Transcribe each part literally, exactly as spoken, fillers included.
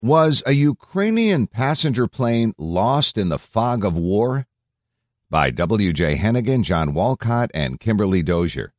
Was a Ukrainian passenger plane lost in the fog of war? By W J Hennigan, John Walcott, and Kimberly Dozier.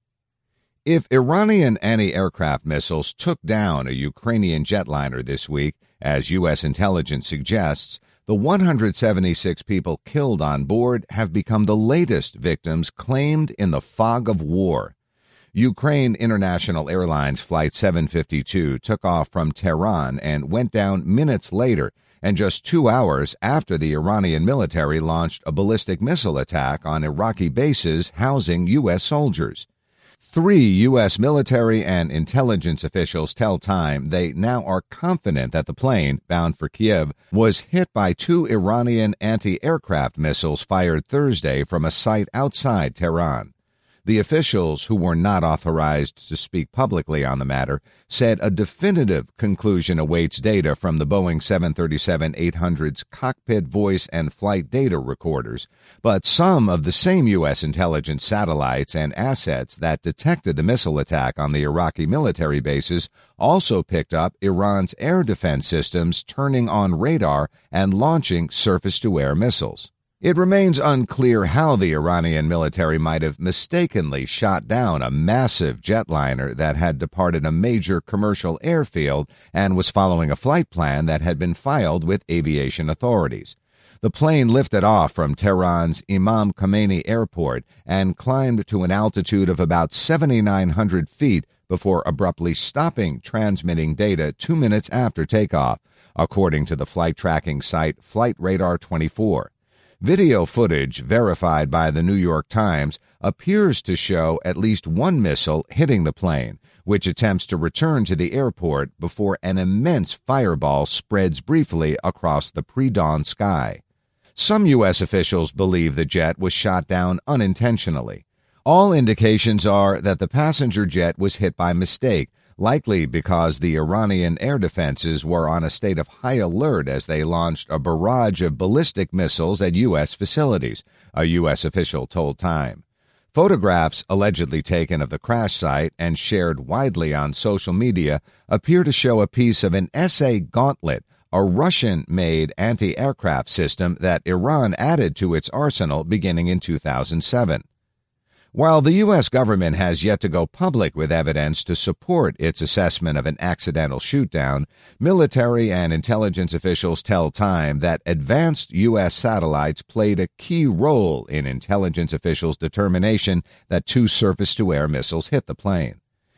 If Iranian anti-aircraft missiles took down a Ukrainian jetliner this week, as U S intelligence suggests, the one hundred seventy-six people killed on board have become the latest victims claimed in the fog of war. Ukraine International Airlines Flight seven fifty-two took off from Tehran and went down minutes later, and just two hours after the Iranian military launched a ballistic missile attack on Iraqi bases housing U S soldiers. Three U S military and intelligence officials tell Time they now are confident that the plane, bound for Kiev, was hit by two Iranian anti-aircraft missiles fired Thursday from a site outside Tehran. The officials, who were not authorized to speak publicly on the matter, said a definitive conclusion awaits data from the Boeing seven thirty-seven eight hundred's cockpit voice and flight data recorders, but some of the same U S intelligence satellites and assets that detected the missile attack on the Iraqi military bases also picked up Iran's air defense systems turning on radar and launching surface-to-air missiles. It remains unclear how the Iranian military might have mistakenly shot down a massive jetliner that had departed a major commercial airfield and was following a flight plan that had been filed with aviation authorities. The plane lifted off from Tehran's Imam Khomeini Airport and climbed to an altitude of about seventy-nine hundred feet before abruptly stopping transmitting data two minutes after takeoff, according to the flight tracking site Flight Radar twenty-four. Video footage verified by the New York Times appears to show at least one missile hitting the plane, which attempts to return to the airport before an immense fireball spreads briefly across the pre-dawn sky. Some U S officials believe the jet was shot down unintentionally. All indications are that the passenger jet was hit by mistake, likely because the Iranian air defenses were on a state of high alert as they launched a barrage of ballistic missiles at U S facilities, a U S official told Time. Photographs allegedly taken of the crash site and shared widely on social media appear to show a piece of an S A Gauntlet, a Russian-made anti-aircraft system that Iran added to its arsenal beginning in two thousand seven. While the U S government has yet to go public with evidence to support its assessment of an accidental shoot-down, military and intelligence officials tell Time that advanced U S satellites played a key role in intelligence officials' determination that two surface-to-air missiles hit the plane.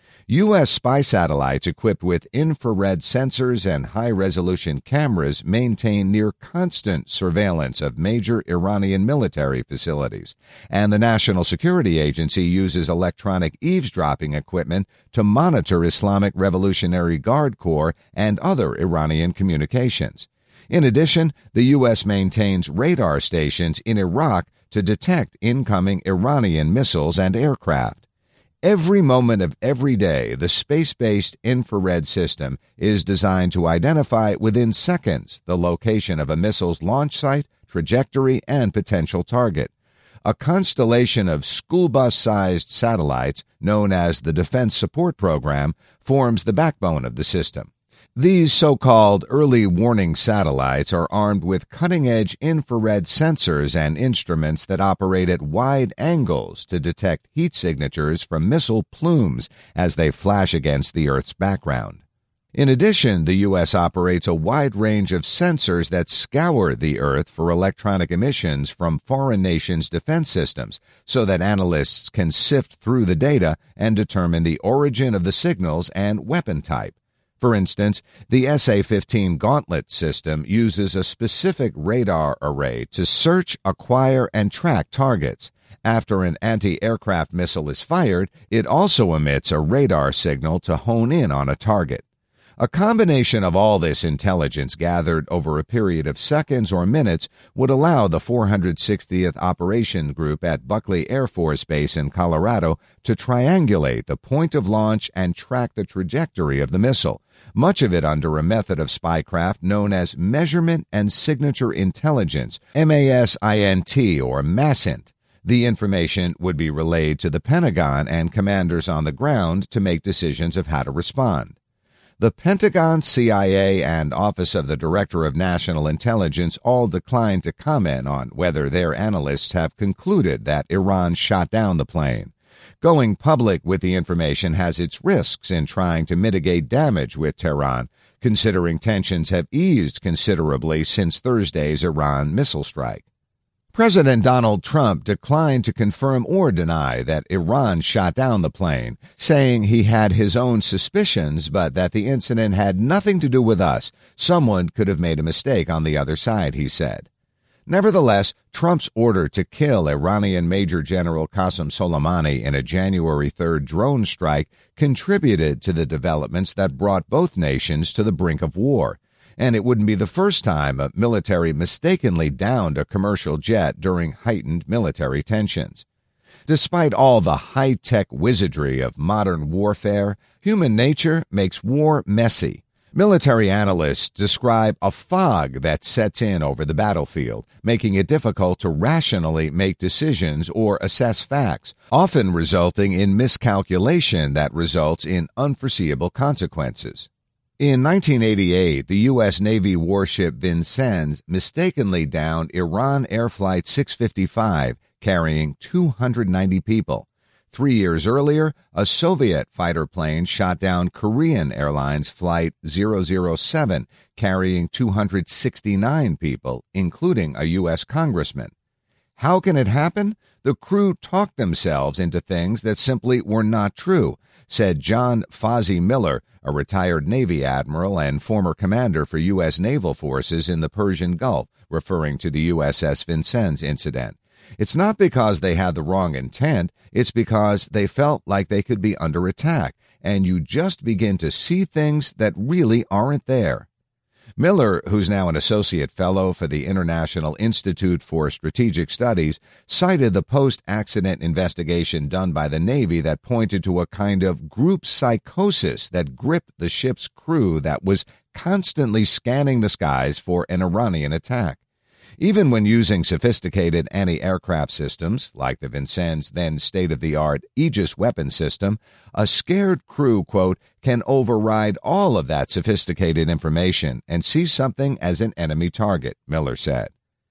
U S spy satellites equipped with infrared sensors and high-resolution cameras maintain near-constant surveillance of major Iranian military facilities, and the National Security Agency uses electronic eavesdropping equipment to monitor Islamic Revolutionary Guard Corps and other Iranian communications. In addition, the U S maintains radar stations in Iraq to detect incoming Iranian missiles and aircraft. Every moment of every day, the space-based infrared system is designed to identify within seconds the location of a missile's launch site, trajectory, and potential target. A constellation of school bus-sized satellites, known as the Defense Support Program, forms the backbone of the system. These so-called early warning satellites are armed with cutting-edge infrared sensors and instruments that operate at wide angles to detect heat signatures from missile plumes as they flash against the Earth's background. In addition, the U S operates a wide range of sensors that scour the Earth for electronic emissions from foreign nations' defense systems, so that analysts can sift through the data and determine the origin of the signals and weapon type. For instance, the S A fifteen Gauntlet system uses a specific radar array to search, acquire, and track targets. After an anti-aircraft missile is fired, it also emits a radar signal to hone in on a target. A combination of all this intelligence gathered over a period of seconds or minutes would allow the four hundred sixtieth Operation Group at Buckley Air Force Base in Colorado to triangulate the point of launch and track the trajectory of the missile, much of it under a method of spycraft known as Measurement and Signature Intelligence, M A S I N T or MASINT. The information would be relayed to the Pentagon and commanders on the ground to make decisions of how to respond. The Pentagon, C I A, and Office of the Director of National Intelligence all declined to comment on whether their analysts have concluded that Iran shot down the plane. Going public with the information has its risks in trying to mitigate damage with Tehran, considering tensions have eased considerably since Thursday's Iran missile strike. President Donald Trump declined to confirm or deny that Iran shot down the plane, saying he had his own suspicions but that the incident had nothing to do with us. Someone could have made a mistake on the other side, he said. Nevertheless, Trump's order to kill Iranian Major General Qasem Soleimani in a January third drone strike contributed to the developments that brought both nations to the brink of war. And it wouldn't be the first time a military mistakenly downed a commercial jet during heightened military tensions. Despite all the high-tech wizardry of modern warfare, human nature makes war messy. Military analysts describe a fog that sets in over the battlefield, making it difficult to rationally make decisions or assess facts, often resulting in miscalculation that results in unforeseeable consequences. In nineteen eighty-eight, the U S Navy warship Vincennes mistakenly downed Iran Air Flight six fifty-five, carrying two hundred ninety people. Three years earlier, a Soviet fighter plane shot down Korean Airlines Flight zero zero seven, carrying two hundred sixty-nine people, including a U S congressman. How can it happen? The crew talked themselves into things that simply were not true, said John Fozzie Miller, a retired Navy admiral and former commander for U S naval forces in the Persian Gulf, referring to the U S S Vincennes incident. It's not because they had the wrong intent, it's because they felt like they could be under attack, and you just begin to see things that really aren't there. Miller, who's now an associate fellow for the International Institute for Strategic Studies, cited the post-accident investigation done by the Navy that pointed to a kind of group psychosis that gripped the ship's crew that was constantly scanning the skies for an Iranian attack. Even when using sophisticated anti-aircraft systems, like the Vincennes' then state-of-the-art Aegis weapon system, a scared crew, quote, can override all of that sophisticated information and see something as an enemy target, Miller said.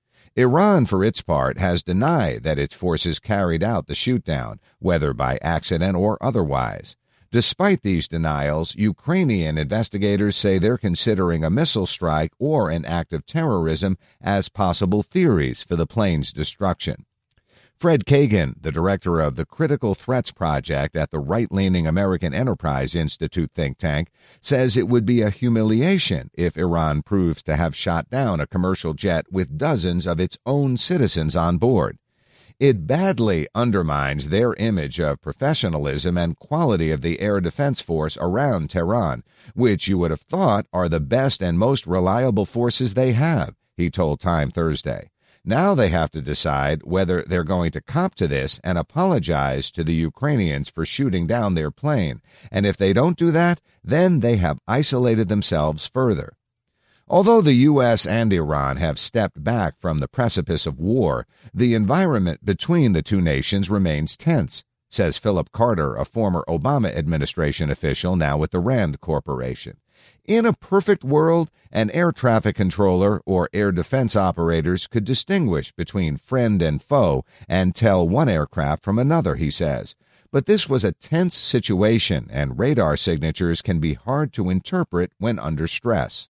Iran, for its part, has denied that its forces carried out the shoot-down, whether by accident or otherwise. Despite these denials, Ukrainian investigators say they're considering a missile strike or an act of terrorism as possible theories for the plane's destruction. Fred Kagan, the director of the Critical Threats Project at the right-leaning American Enterprise Institute think tank, says it would be a humiliation if Iran proves to have shot down a commercial jet with dozens of its own citizens on board. It badly undermines their image of professionalism and quality of the air defense force around Tehran, which you would have thought are the best and most reliable forces they have, he told Time Thursday. Now they have to decide whether they're going to cop to this and apologize to the Ukrainians for shooting down their plane, and if they don't do that, then they have isolated themselves further. Although the U S and Iran have stepped back from the precipice of war, the environment between the two nations remains tense, says Philip Carter, a former Obama administration official now with the Rand Corporation. In a perfect world, an air traffic controller or air defense operators could distinguish between friend and foe and tell one aircraft from another, he says. But this was a tense situation, and radar signatures can be hard to interpret when under stress.